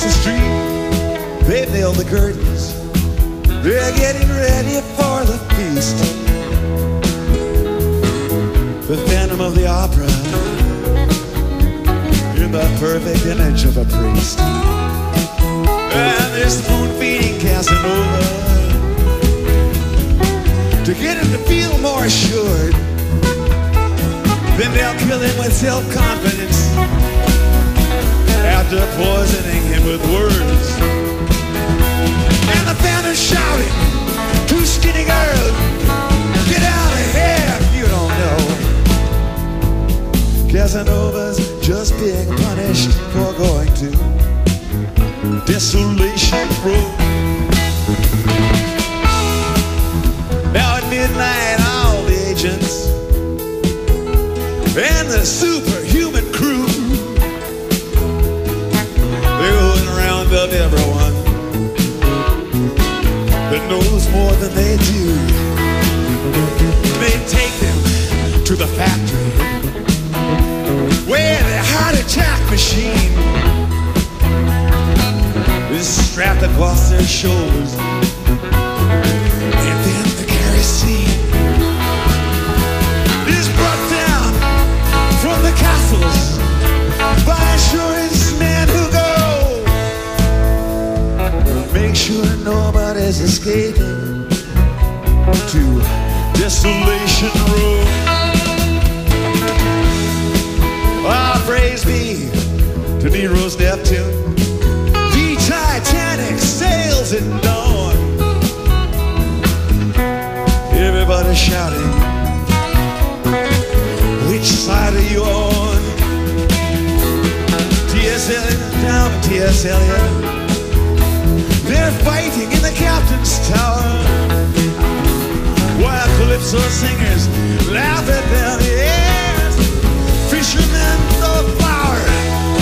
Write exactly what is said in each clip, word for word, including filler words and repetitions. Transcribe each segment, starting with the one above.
the street, they nail the curtains. They're getting ready for the feast. The Phantom of the Opera, in the perfect image of a priest. And they're spoon-feeding Casanova to get him to feel more assured. Then they'll kill him with self-confidence after poisoning him with words. And the Phantom's shouting, "Two skinny girls, get out of here if you don't know." Casanova's just being punished for going to Desolation Row. Now at midnight, all the agents and the superhuman crew, they're going around up everyone that knows more than they do. They take them to the factory where the heart attack machine is strapped across their shoulders. And then the kerosene is brought down from the castles by insurance men who go make sure nobody's escaping to Desolation Row. Ah, praise be to Nero's Neptune. The Titanic sails at dawn. Everybody shouting, which side are you on? T S Eliot, down T S Eliot. They're fighting in the captain's tower while Calypso singers laugh at them. Yes, fishermen throw flowers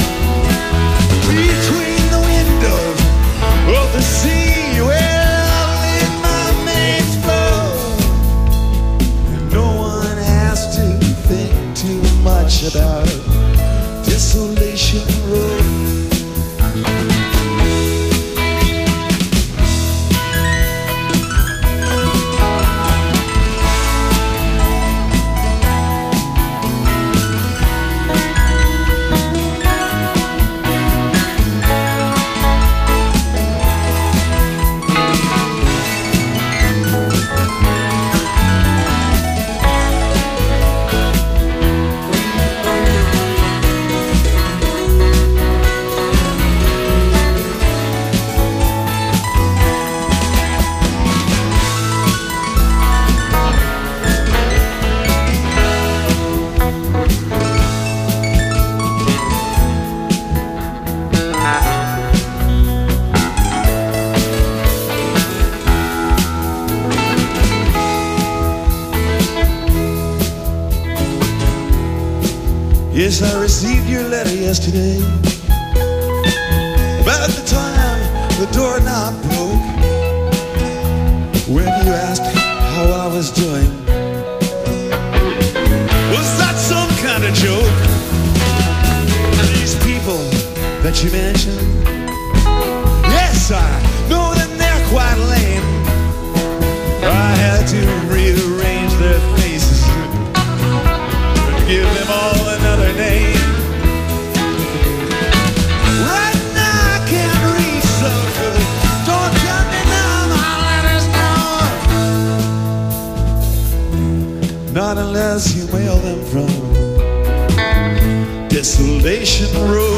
between the windows of the sea where only mermaids flow. And no one has to think too much about Desolation Row. Yes, I received your letter yesterday about the time the doorknob broke when you asked how I was doing. Was that some kind of joke? These people that you mentioned, yes, I know that they're quite lame. I had to rearrange their faces and give them all another name. Right now I can't read so good. Don't tell me now my letters no. Not unless you mail them from Desolation Row.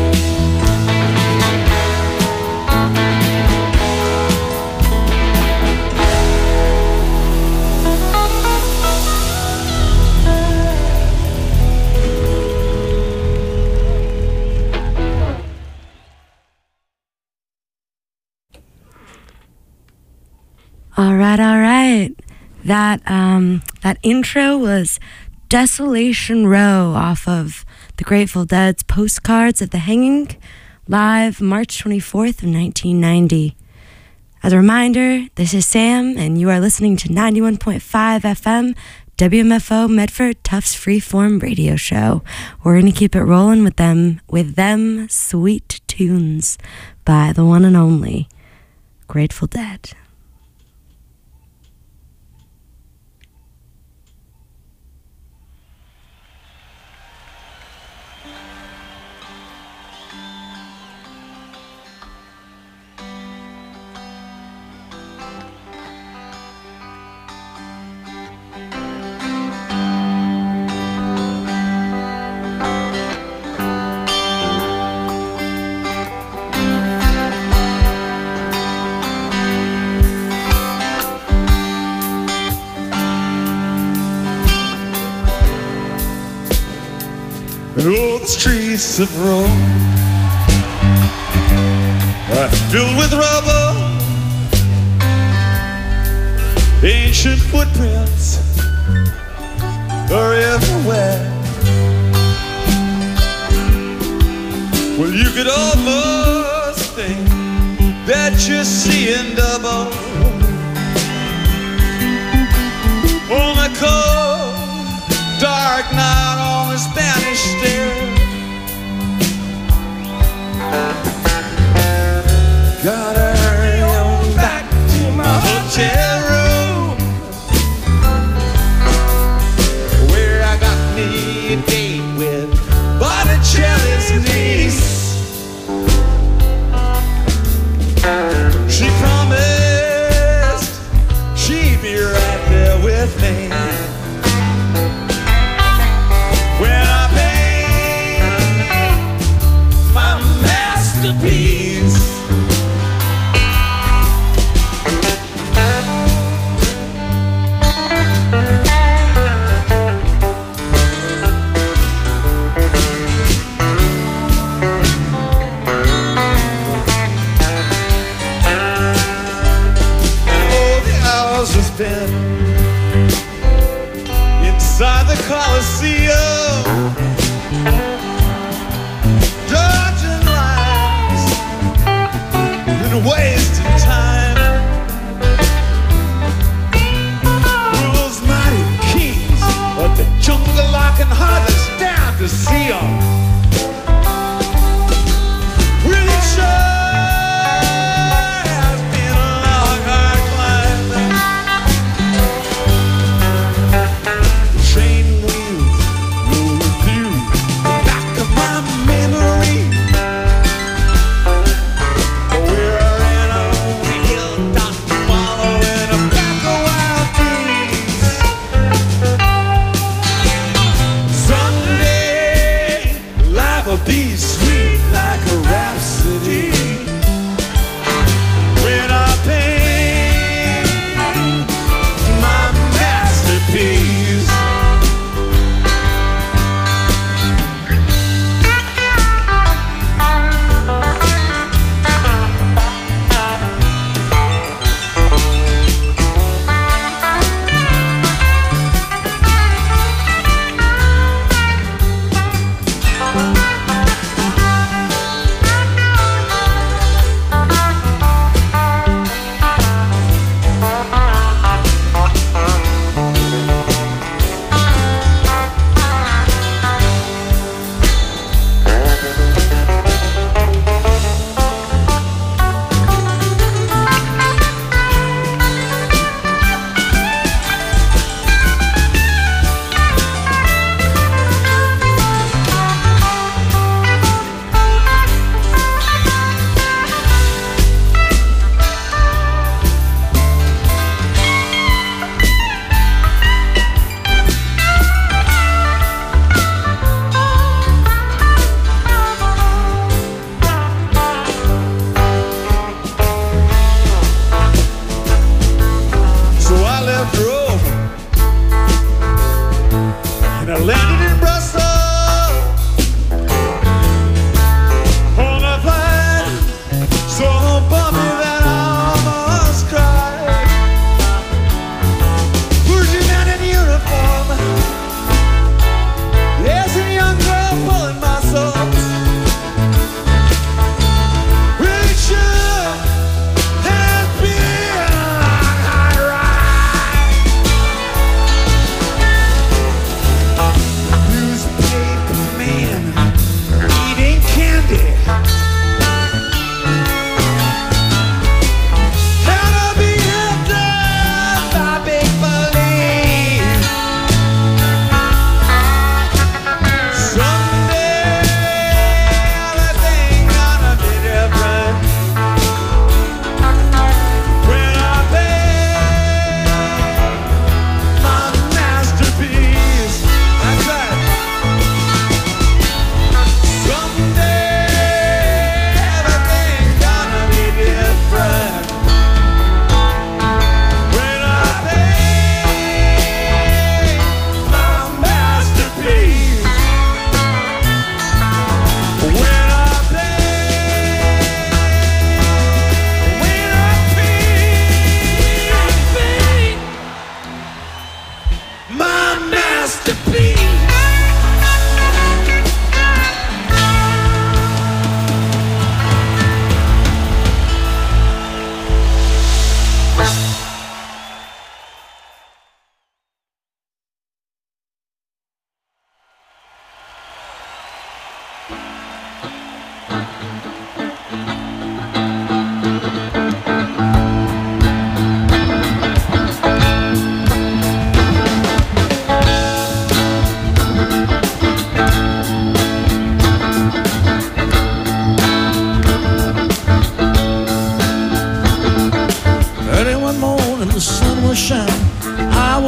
All right, all right. That um, that intro was Desolation Row off of the Grateful Dead's Postcards of the Hanging, live March twenty-fourth of nineteen ninety. As a reminder, this is Sam, and you are listening to ninety-one point five F M, W M F O Medford Tufts Freeform Radio Show. We're going to keep it rolling with them, with them sweet tunes by the one and only Grateful Dead. Oh, the streets of Rome are filled with rubble, ancient footprints are everywhere. Well, you could almost think that you're seeing double on a cold, dark night on the Spanish Stair. Gotta hurry on back to my hotel room, where I got me a date with Botticelli's niece. She promised she'd be right there with me when I paid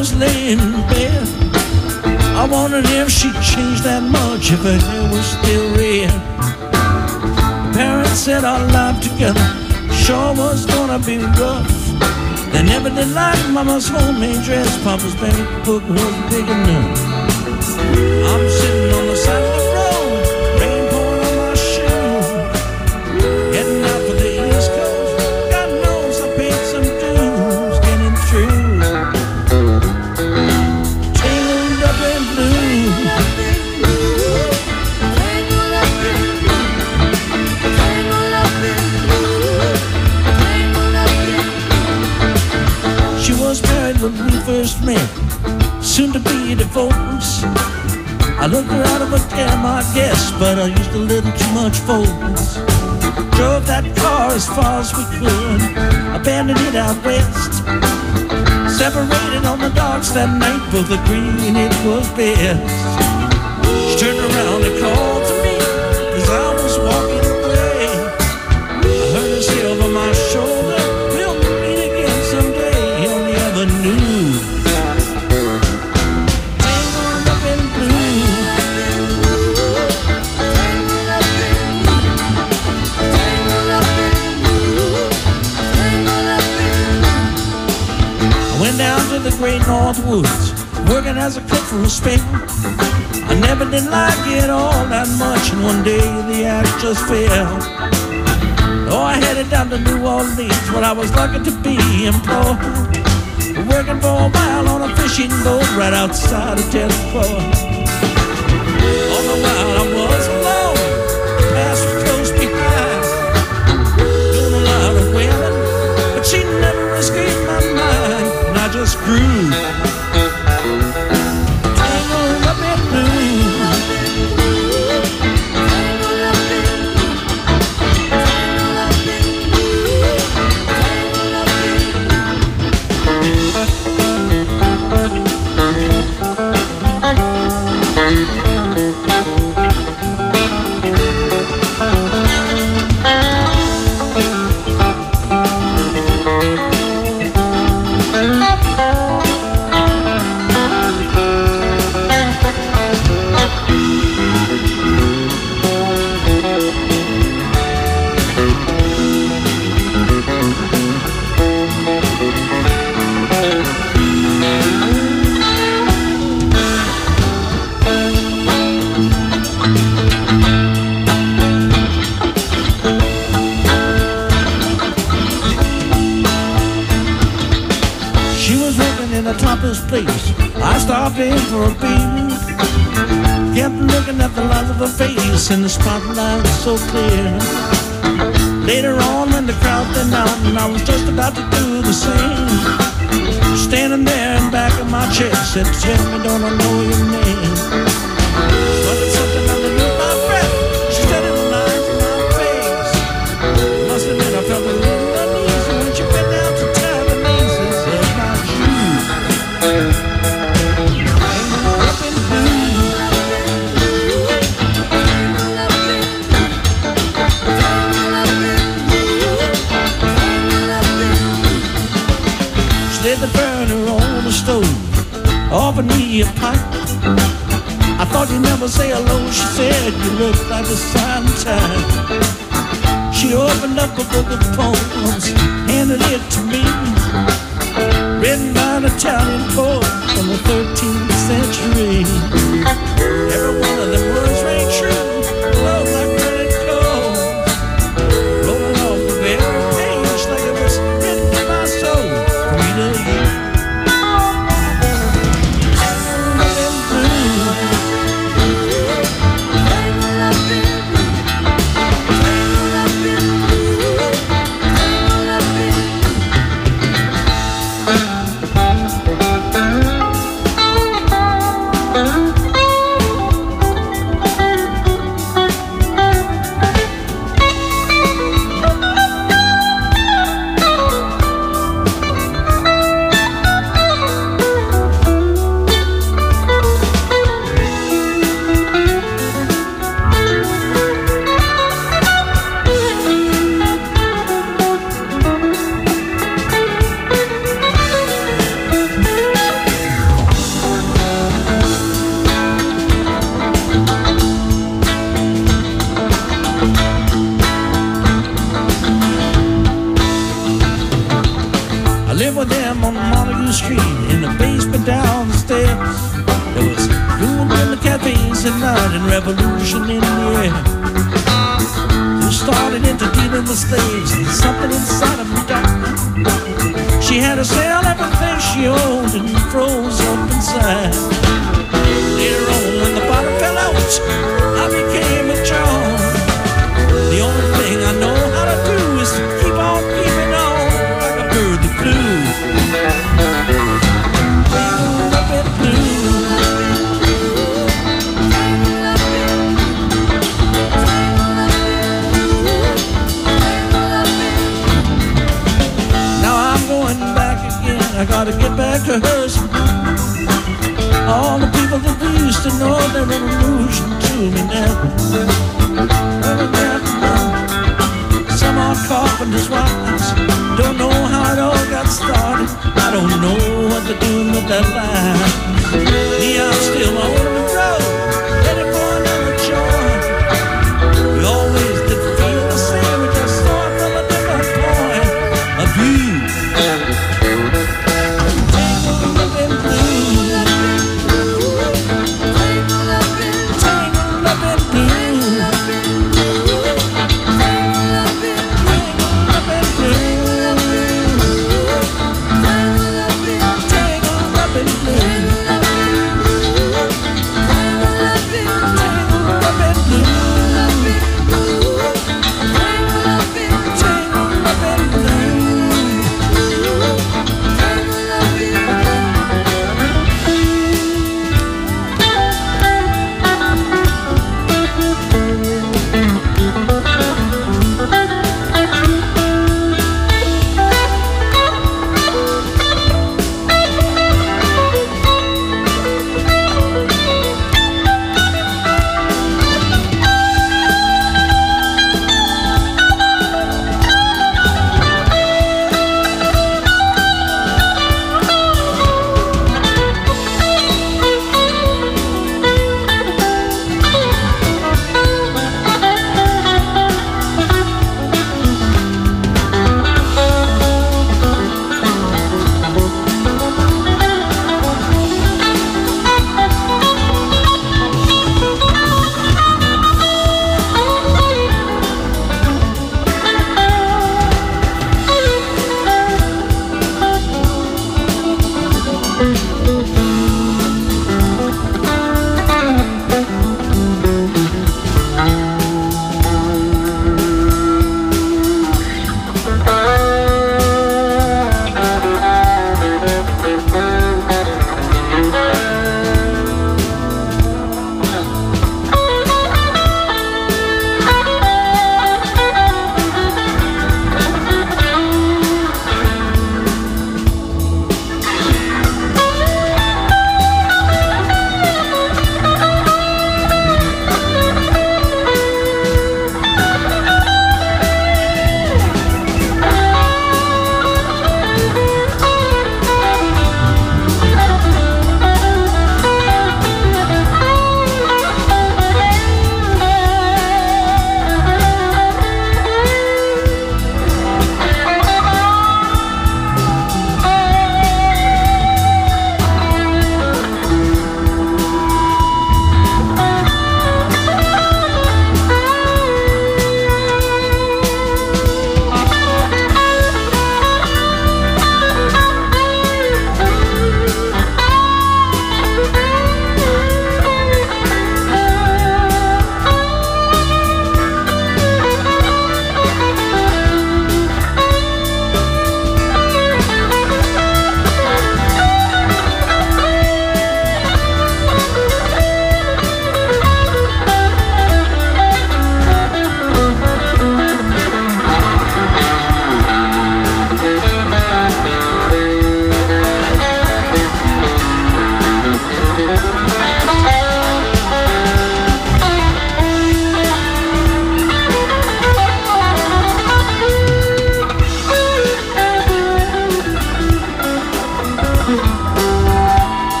was laying in bed. I wondered if she'd changed that much, if her hair was still red. Parents said our life together sure was gonna be rough. They never did like Mama's homemade dress. Papa's bank book was big enough. I'm sitting on the side of the road, rain pouring on my shoes, heading out for the East Coast. God knows I paid some dues getting through. Tangled up in blue. Tangled up in blue. Tangled up in blue. Tangled up in blue. She was married when we first met, soon to be divorced. I looked her out of a cab, I guess, but I used a little too much force. Drove that car as far as we could, abandoned it out west. Separated on the docks that night, both agreeing it was best. She turned around and called to me as I was walking away. I heard her say over my shoulder, we'll meet again someday on the avenue. Tangled up in blue. Tangled up in blue. Tangled up in blue. Tangled up in blue. I went down to the great North Woods, working as a cook for a spell. I never did like it all that much, and one day the axe just fell. Oh, I headed down to New Orleans, where I was lucky to be employed, working for a while on a fishing boat right outside of Tennessee. All the while I was alone, the past was close behind, doing a lot of women, but she never escaped my mind, and I just grew. Tangled up in blue. Tangled up in blue. Tangled up in blue. Tangled up in place. I stopped in for a beat, kept looking at the lines of her face in the spotlight so clear. Later on when the crowd thinned out and I was just about to do the same, standing there in back of my chair said, tell me, don't I know your name? But it's something underneath my breath. She said it lines in my face. Must admit I felt a little uneasy when she went down to tie the laces of my shoes. Slid the burner on the stove, offered me a pipe. I thought you'd never say hello, she said, you look like a sign of time. She opened up a book of poems, handed it to me, written by an Italian poet from the thirteenth century. Every one of them words rang true, love like burning coal, rolling off the very page like it was written in my soul. Rita, you. and revolution in the air. Who started into dealing with slaves, and something inside of me died. She had to sell everything she owned and froze up inside. Later on, when the bottom fell out, I became a John. The only thing I know how to do is to keep on keeping on like a bird that flew. Tangled up in blue. Now I'm going back again. I gotta get back to her. All the people that we used to know, they're an illusion to me now. Some are carpenters' wives, don't know how it all got started. I don't know what they're doing with their lives. Me, I'm still on the road, ready for another joy. We always did feel the same, we just saw it from a different point of view. Tangled up in blue. Tangled up in blue. Tangled up in blue.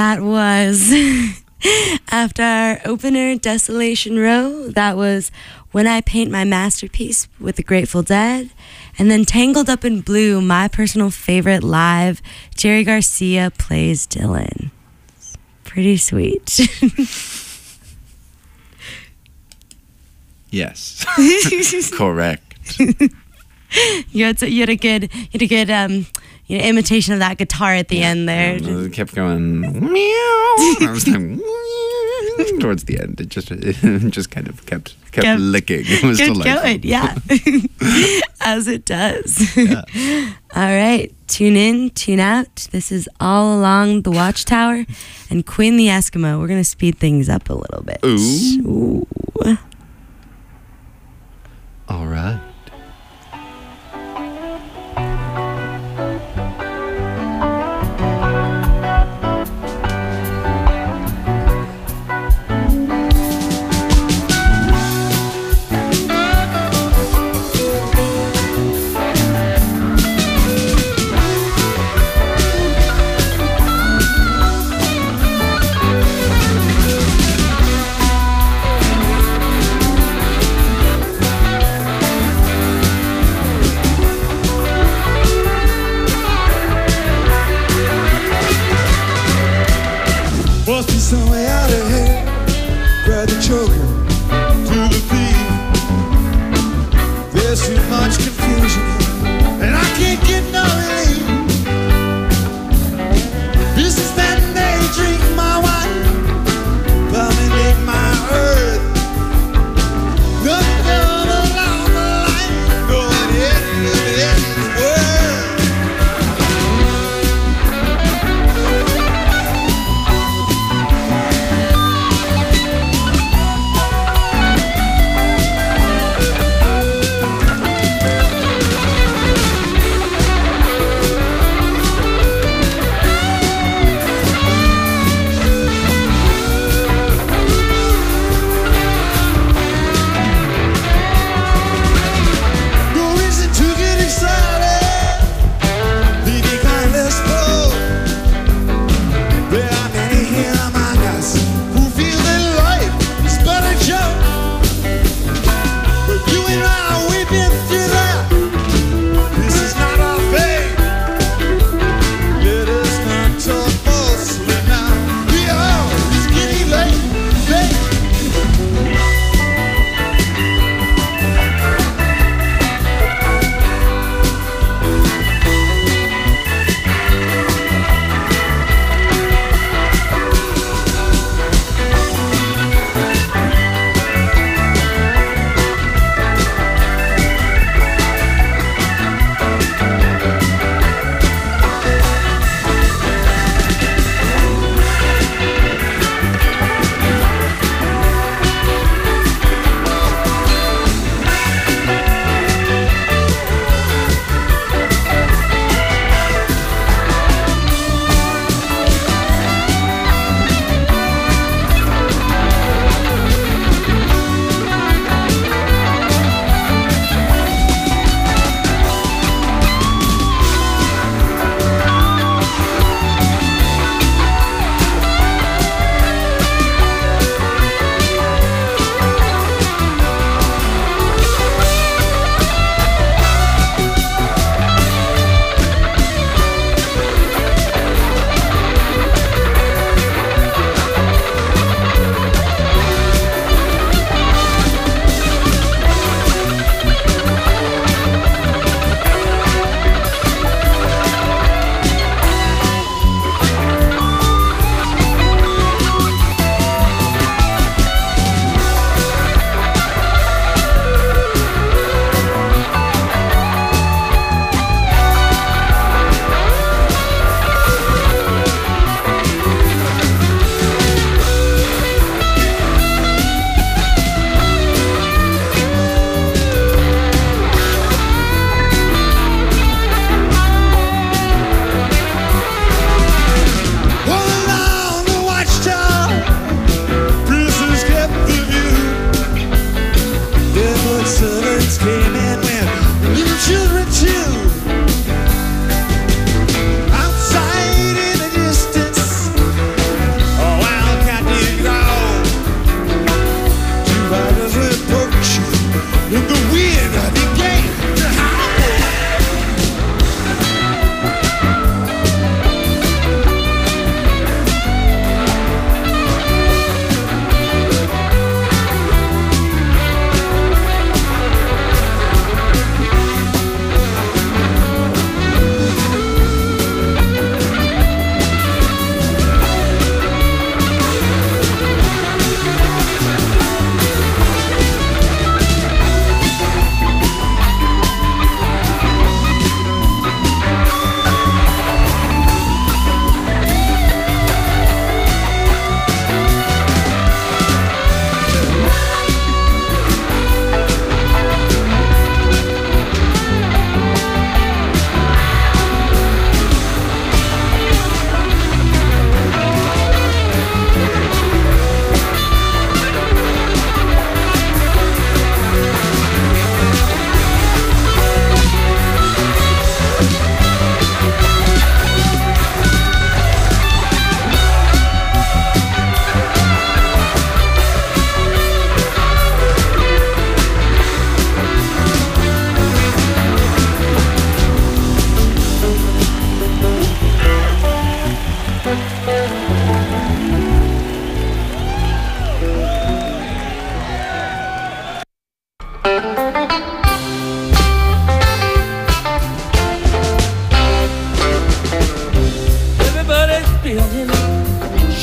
That was after our opener, Desolation Row. That was When I Paint My Masterpiece with the Grateful Dead. And then Tangled Up in Blue, my personal favorite live, Jerry Garcia plays Dylan. Pretty sweet. Yes. Correct. You had, you had a good, you had a good um, you know, imitation of that guitar at the end there. Um, it kept going meow. I was like, towards the end, it just it just kind of kept kept, Kept- licking. It was Good delightful. going, yeah. As it does. Yeah. All right, tune in, tune out. This is All Along the Watchtower and Queen the Eskimo. We're going to speed things up a little bit. Ooh. Ooh. All right. Must be some way out of here. Grab the choker to the thief. There's too much confusion, and I can't get no relief. This is that day, drink my wine, dominate my earth. Nothing down along the line, going into this world.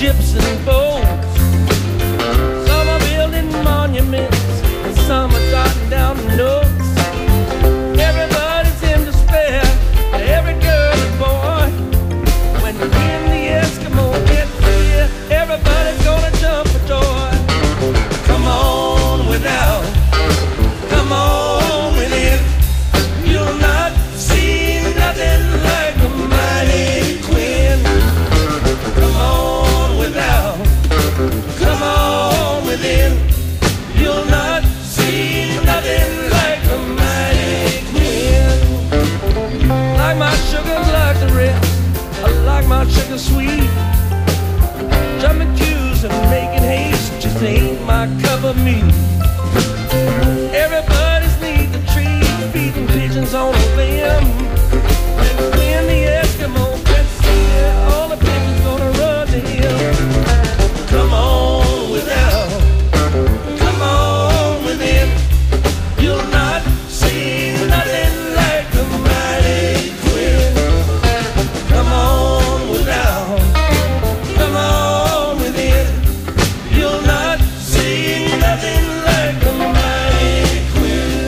ships and boats. Some are building monuments, and some are jotting down notes. Everybody's in despair, every girl and boy. When the wind, the Eskimo gets here, everybody's gonna jump for joy. Come on without, come on within. You'll not see nothing like the mighty Queen. Come on without, come on within. You'll not see nothing like the mighty Queen. Like my sugar, like the rest, I like my sugar sweet. Jumping queues and making haste just ain't my cup of meat. Everybody's need the tree, feeding pigeons on a limb. And when the Eskimo gets here, all the pigeons gonna run to him. Come on without, come on within. You'll not see nothing like the mighty Queen. Come on without, come on within. You'll not see nothing like the mighty Queen.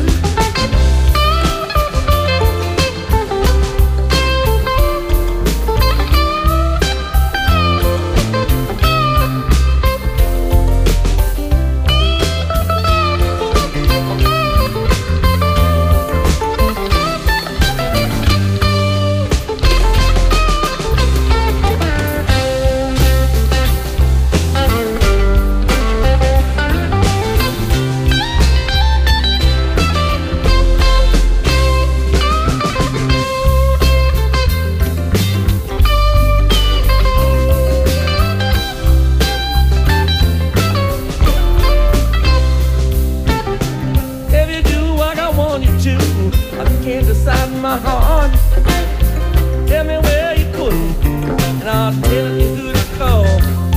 If you do what I want you to, I can't decide in my heart. Tell me where you couldn't, and I'll tell you who to call.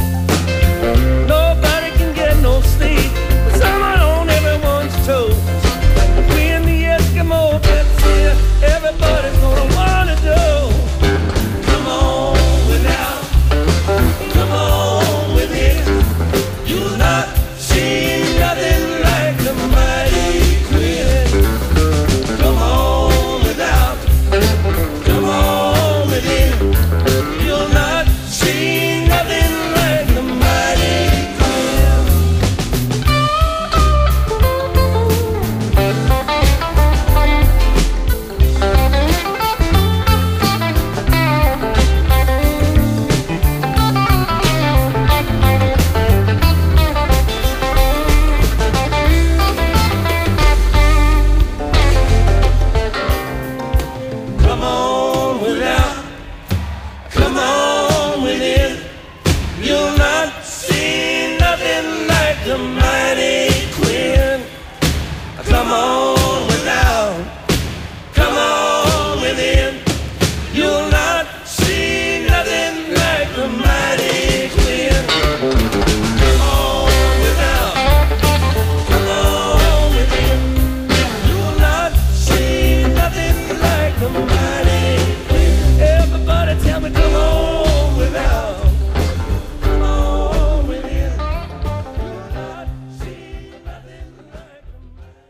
Nobody can get no sleep, but someone on everyone's toes. When the Eskimo gets here, everybody's gonna wanna do. Come on without, come on within. You'll not see nothing like the mighty Queen. Come on without, come on within. You'll not see nothing like the mighty Queen. Come on without, come on within. You'll not see nothing like the mighty Queen. Come on without, come on within. You'll not see nothing like the mighty Queen. Come on without, come on within. You'll not see nothing like the mighty Queen. Everybody tell me, come on without, come on within. You'll not see nothing like the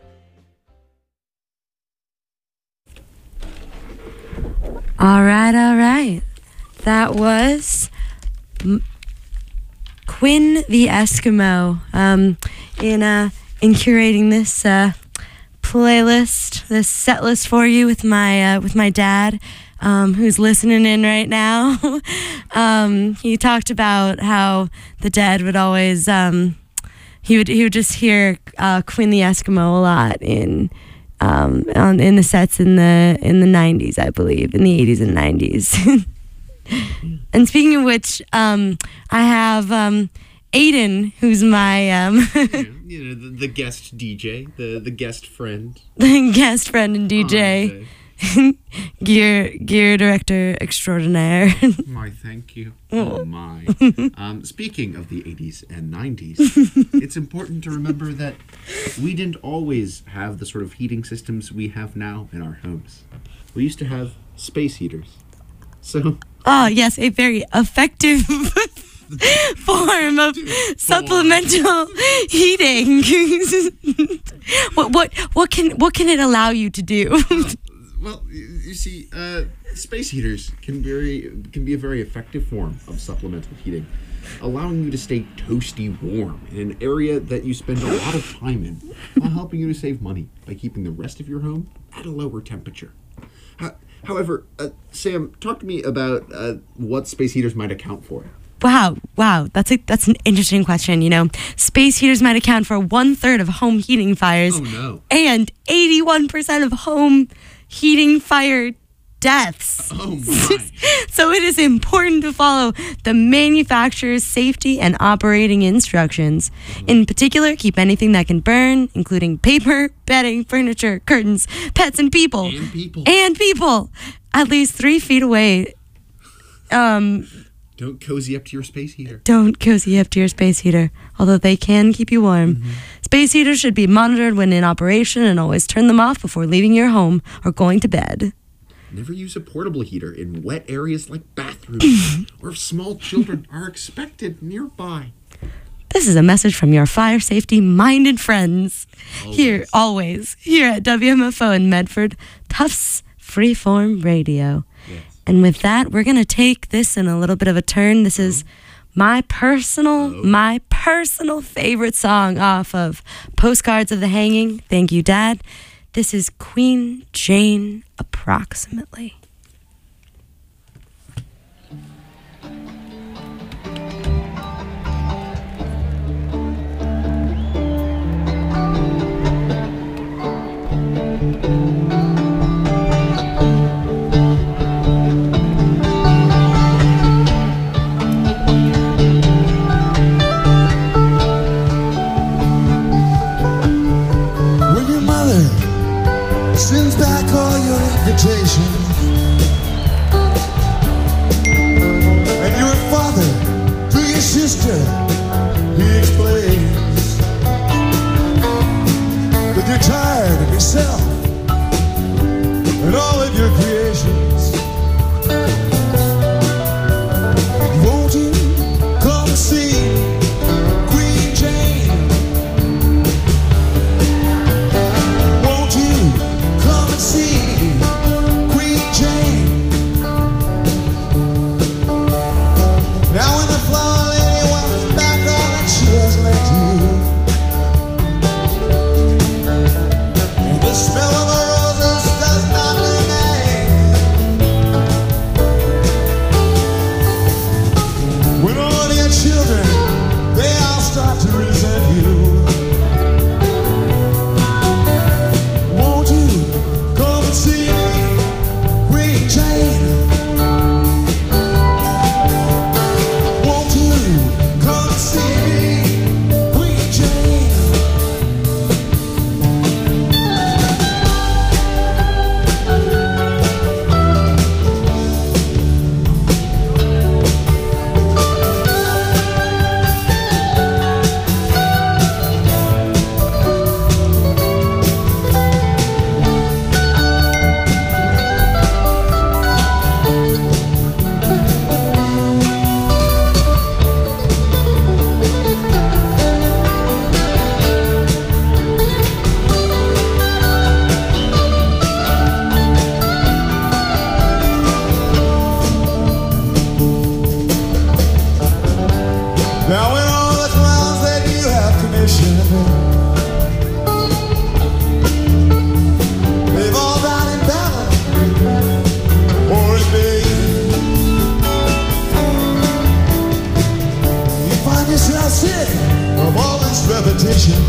mighty. All right, all right. That was M- Quinn the Eskimo. Um, in uh, in curating this uh, playlist, this set list for you with my uh, with my dad, um, who's listening in right now. um, he talked about how the dad would always um, he would he would just hear uh, Quinn the Eskimo a lot in. Um, on, in the sets in the in the nineties, I believe, in the eighties and nineties. And speaking of which, um, I have um, Aiden, who's my um, You know, the, the guest D J, the, the guest friend. guest friend and D J, gear gear director extraordinaire. My thank you. Oh. Oh my. Um, speaking of the eighties and nineties, it's important to remember that we didn't always have the sort of heating systems we have now in our homes. We used to have space heaters. So Oh yes, a very effective form of supplemental heating. what what what can what can it allow you to do? Well, you, you see, uh, space heaters can very can be a very effective form of supplemental heating, allowing you to stay toasty warm in an area that you spend a lot of time in, while helping you to save money by keeping the rest of your home at a lower temperature. Uh, however, uh, Sam, talk to me about uh, what space heaters might account for. Wow, wow, that's a that's an interesting question. You know, space heaters might account for one third of home heating fires, Oh no! and eighty-one percent of home heating fire deaths. Oh my! So it is important to follow the manufacturer's safety and operating instructions. In particular, keep anything that can burn, including paper, bedding, furniture, curtains, pets, and people. And people. And people, at least three feet away. Um, Don't cozy up to your space heater. don't cozy up to your space heater, although they can keep you warm. Mm-hmm. Space heaters should be monitored when in operation, and always turn them off before leaving your home or going to bed. Never use a portable heater in wet areas like bathrooms, or if small children are expected nearby. This is a message from your fire safety minded friends. Always. Here, always, here at W M F O in Medford, Tufts Freeform Radio. Yes. And with that, we're going to take this in a little bit of a turn. This is my personal, Oh. my personal favorite song off of Postcards of the Hanging. Thank you, Dad. This is Queen Jane, Approximately. When your mother sends back all your invitations, and your father to your sister, he explains that you're tired of yourself and all of your creations. Won't you come see Queen Jane? Won't you come and see Queen Jane? Now when the flower lady wants back all that she has lent you, and the smell of the roses does not remain, when all your children, they all start to resent you, won't you come and see Queen Jane? Won't you come and see Queen Jane? Now when all the clowns that you have commissioned, they've all died in battle or in vain, you find yourself sick of all this repetition.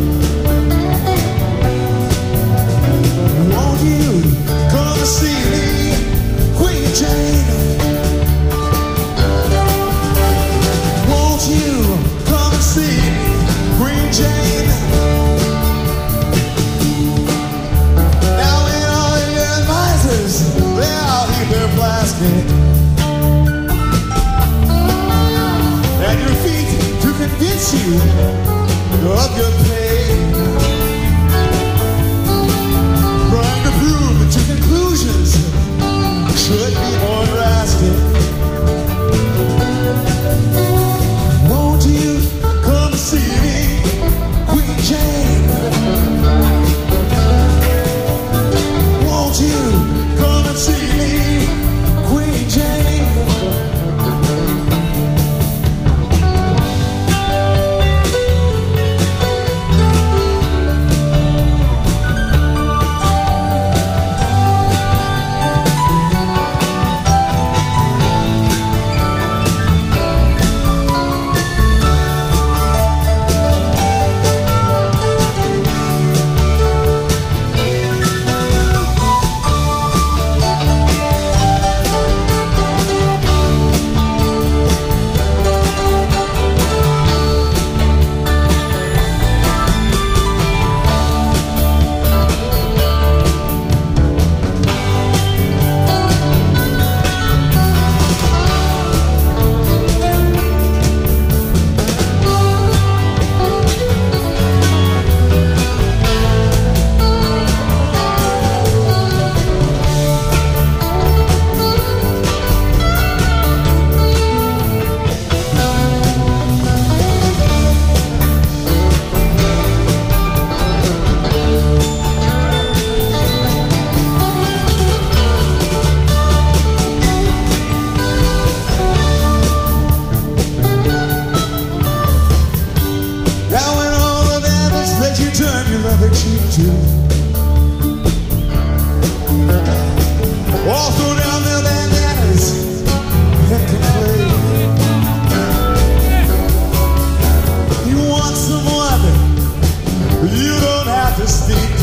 Won't you come and see me, Queen Jane? Won't you come and see Queen Jane? Now when all your advisors, they all eat their plastic, at your feet to convince you of your pain, trying to prove that your conclusions should be more drastic.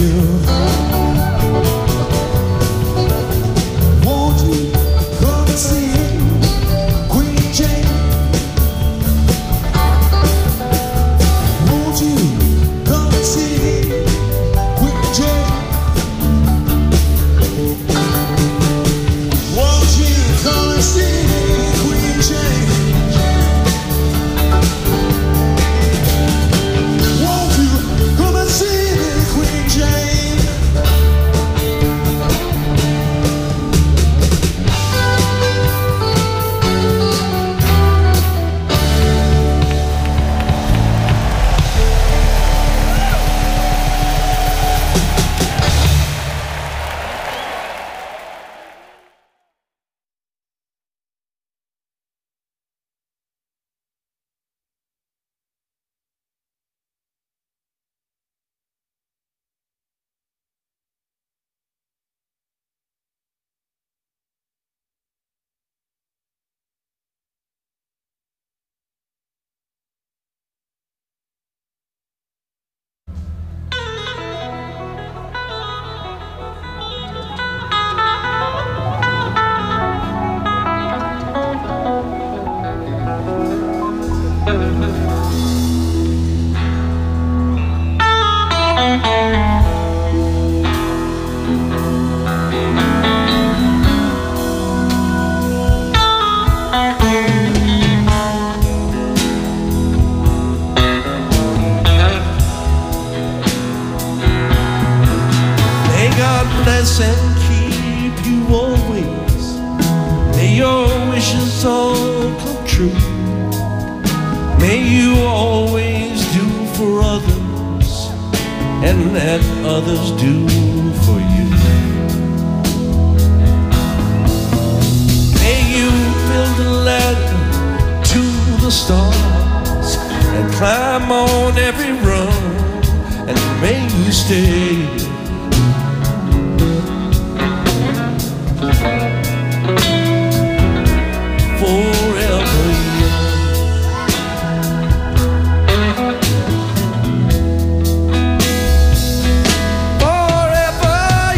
bless and keep you always. May your wishes all come true. May you always do for others and let others do for you. May you build a ladder to the stars and climb on every rung, and may you stay forever young. Forever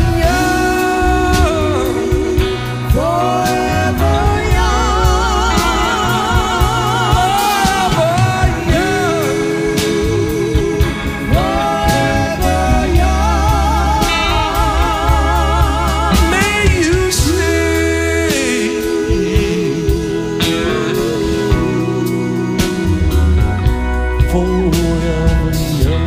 young. Forever young. Forever young. Forever young. May you stay forever young.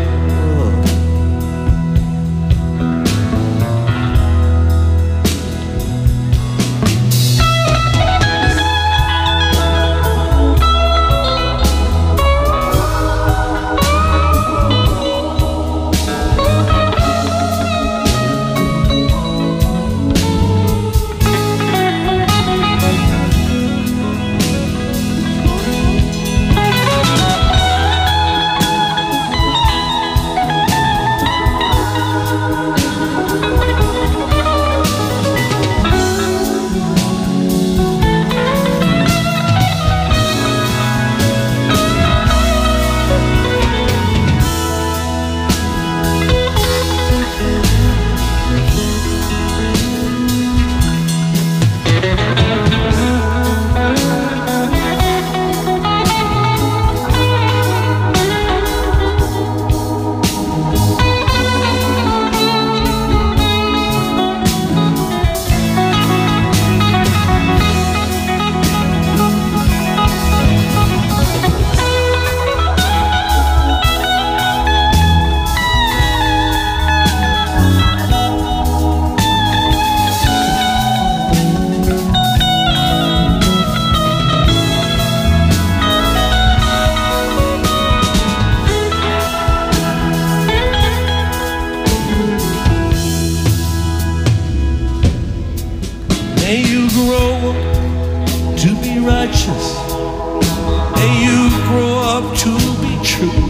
May you grow up to be righteous. May you grow up to be true.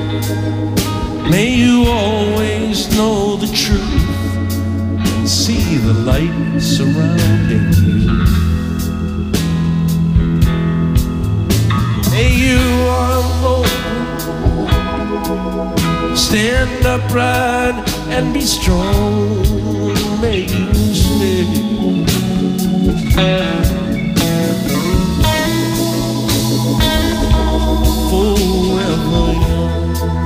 May you always know the truth and see the light surrounding you. May you alone stand stand upright and be strong. May you stay forever young.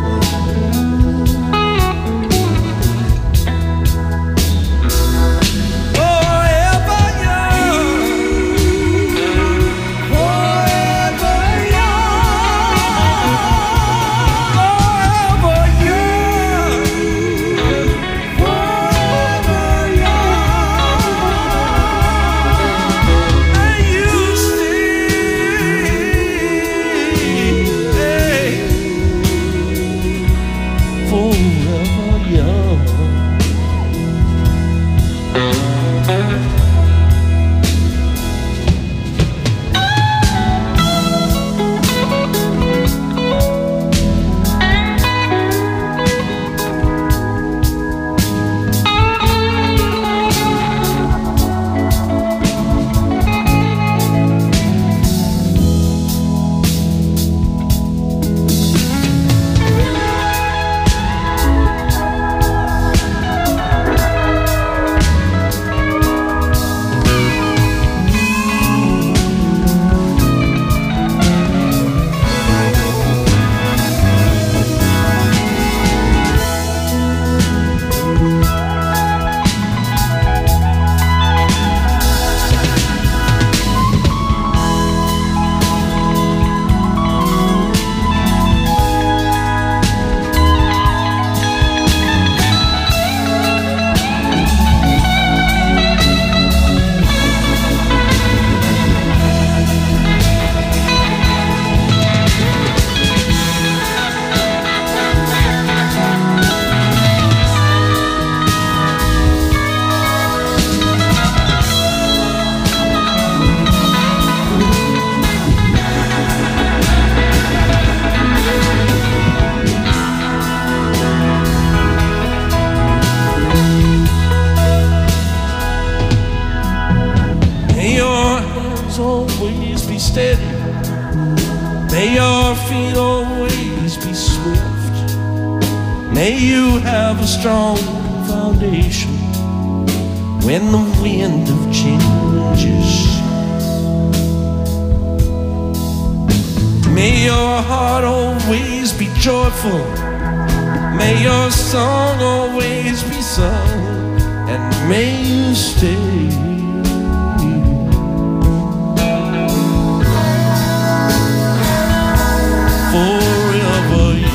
Always be steady. May your feet always be swift. May you have a strong foundation when the wind of change is shifting. May your heart always be joyful. May your song always be sung, and may you stay forever young.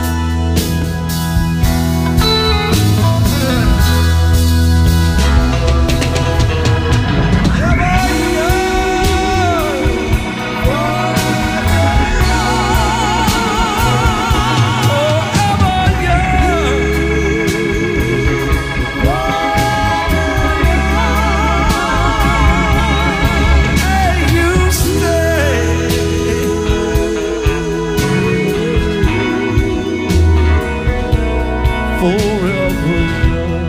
Forever young.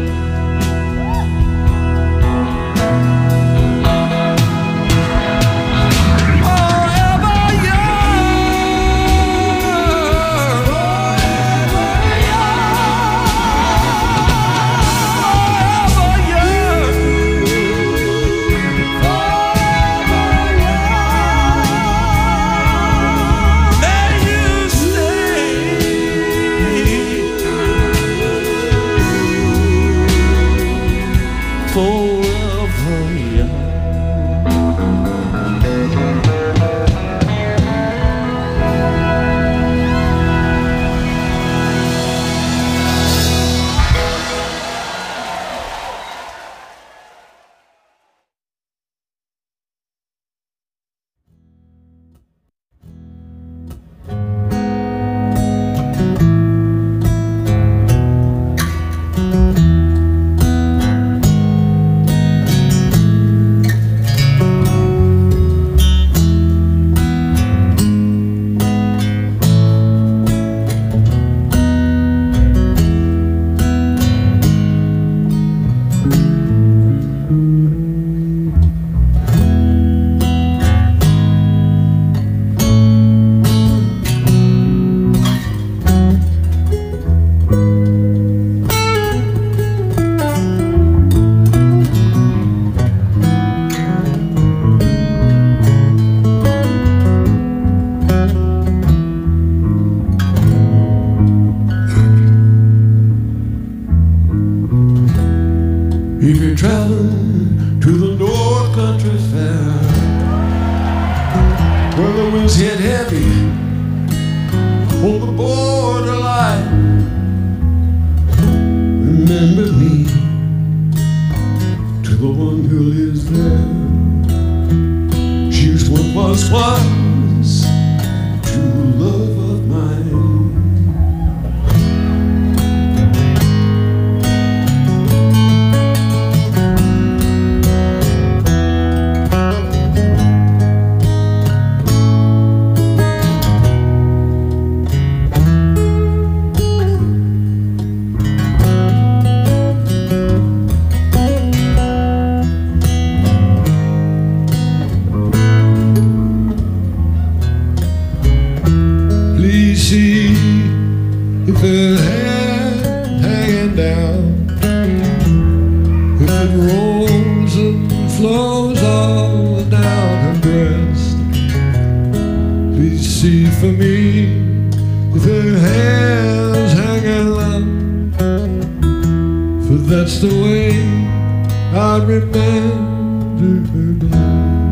Forever young. Forever young. Forever young. May you stay If you're traveling to the North Country Fair, where the winds hit heavy on the borderline, remember me to the one who lives there. She's what was once true love of mine. Her hair hanging down, if it rolls and flows all down her breast, please see for me if her hair's hanging low, for that's the way I remember her day.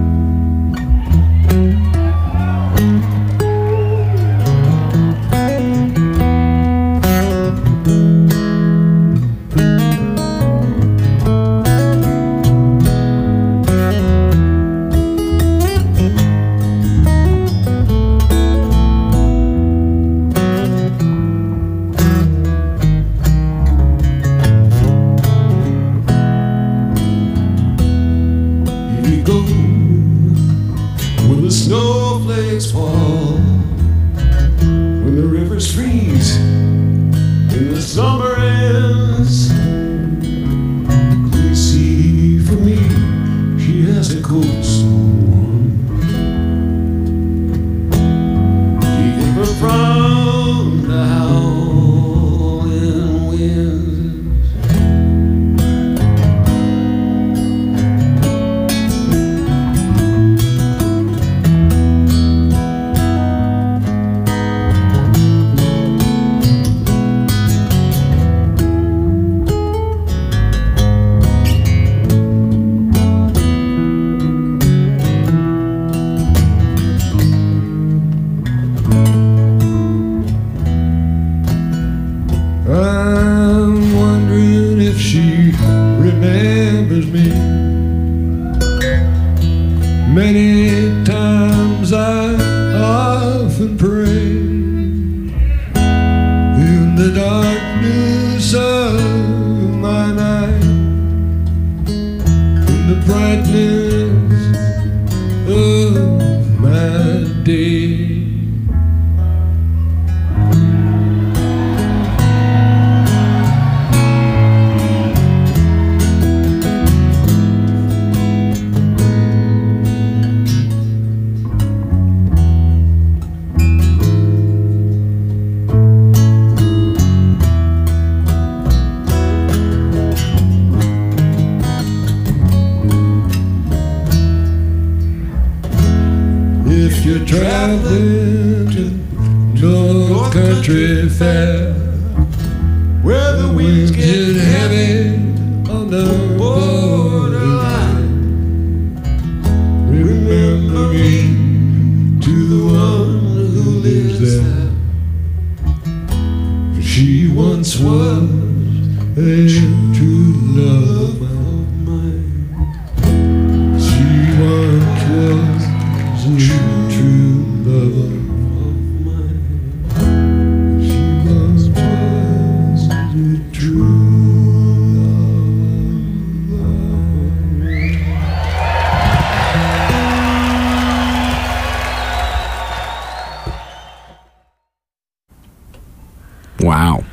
Wow.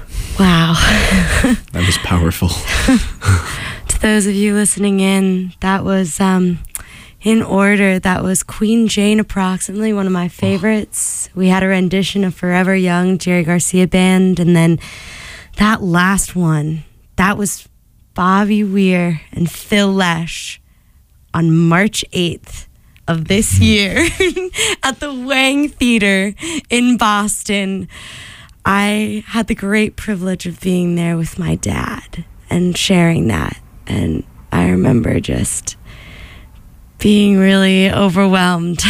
Wow. That was powerful. To those of you listening in, that was, um, in order, that was Queen Jane, approximately one of my favorites. We had a rendition of Forever Young, Jerry Garcia Band, and then that last one, that was Bobby Weir and Phil Lesh on March eighth of this year at the Wang Theater in Boston. I had the great privilege of being there with my dad and sharing that. and I remember just being really overwhelmed.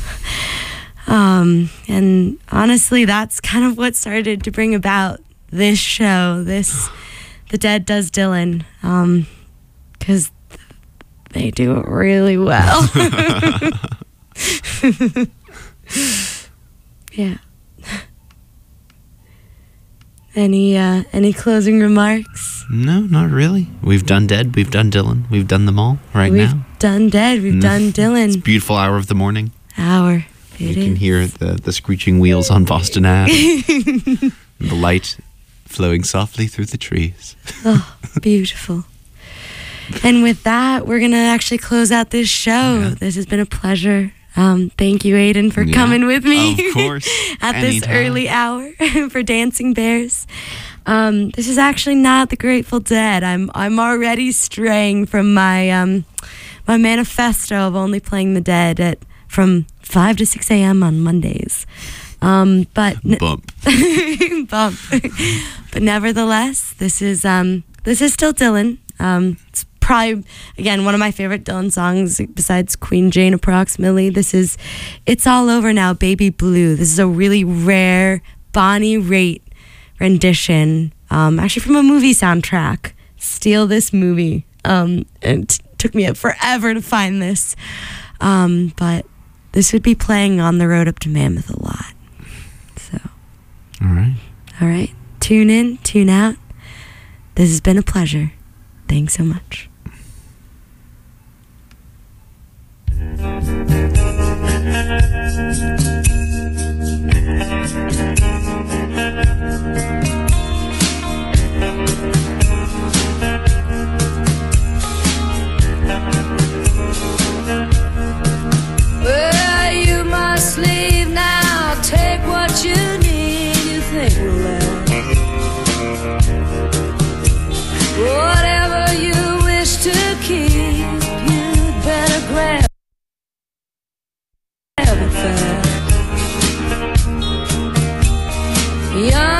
um, and honestly, that's kind of what started to bring about this show, this The Dead Does Dylan, um, because they do it really well. Yeah. Any uh, any closing remarks? No, not really. We've done Dead, we've done Dylan, we've done them all right we've now. done Dead, we've Mm. done Dylan. It's a beautiful hour of the morning. Hour. You It can is. hear the, the screeching wheels on Boston Ave. And the light flowing softly through the trees. Oh, beautiful. And with that, we're going to actually close out this show. Yeah. This has been a pleasure. Um, thank you, Aiden, for Yeah, coming with me. of course. At this Anytime. early hour for Dancing Bears. Um, this is actually not the Grateful Dead. I'm I'm already straying from my um, my manifesto of only playing the Dead at from five to six a.m. on Mondays. Um, but Bump. bump. But nevertheless, this is um this is still Dylan. Um, it's probably again one of my favorite Dylan songs besides Queen Jane approximately. This is It's All Over Now, Baby Blue. This is a really rare Bonnie Raitt rendition, um, actually from a movie soundtrack. Steal this movie. Um, it t- took me forever to find this. Um, but this would be playing on the road up to Mammoth a lot. So, All right. all right. Tune in, tune out. This has been a pleasure. Thanks so much. Well, you must leave now. Take what you need, you think will last. Whatever you wish to keep, you'd better grab it fast. Young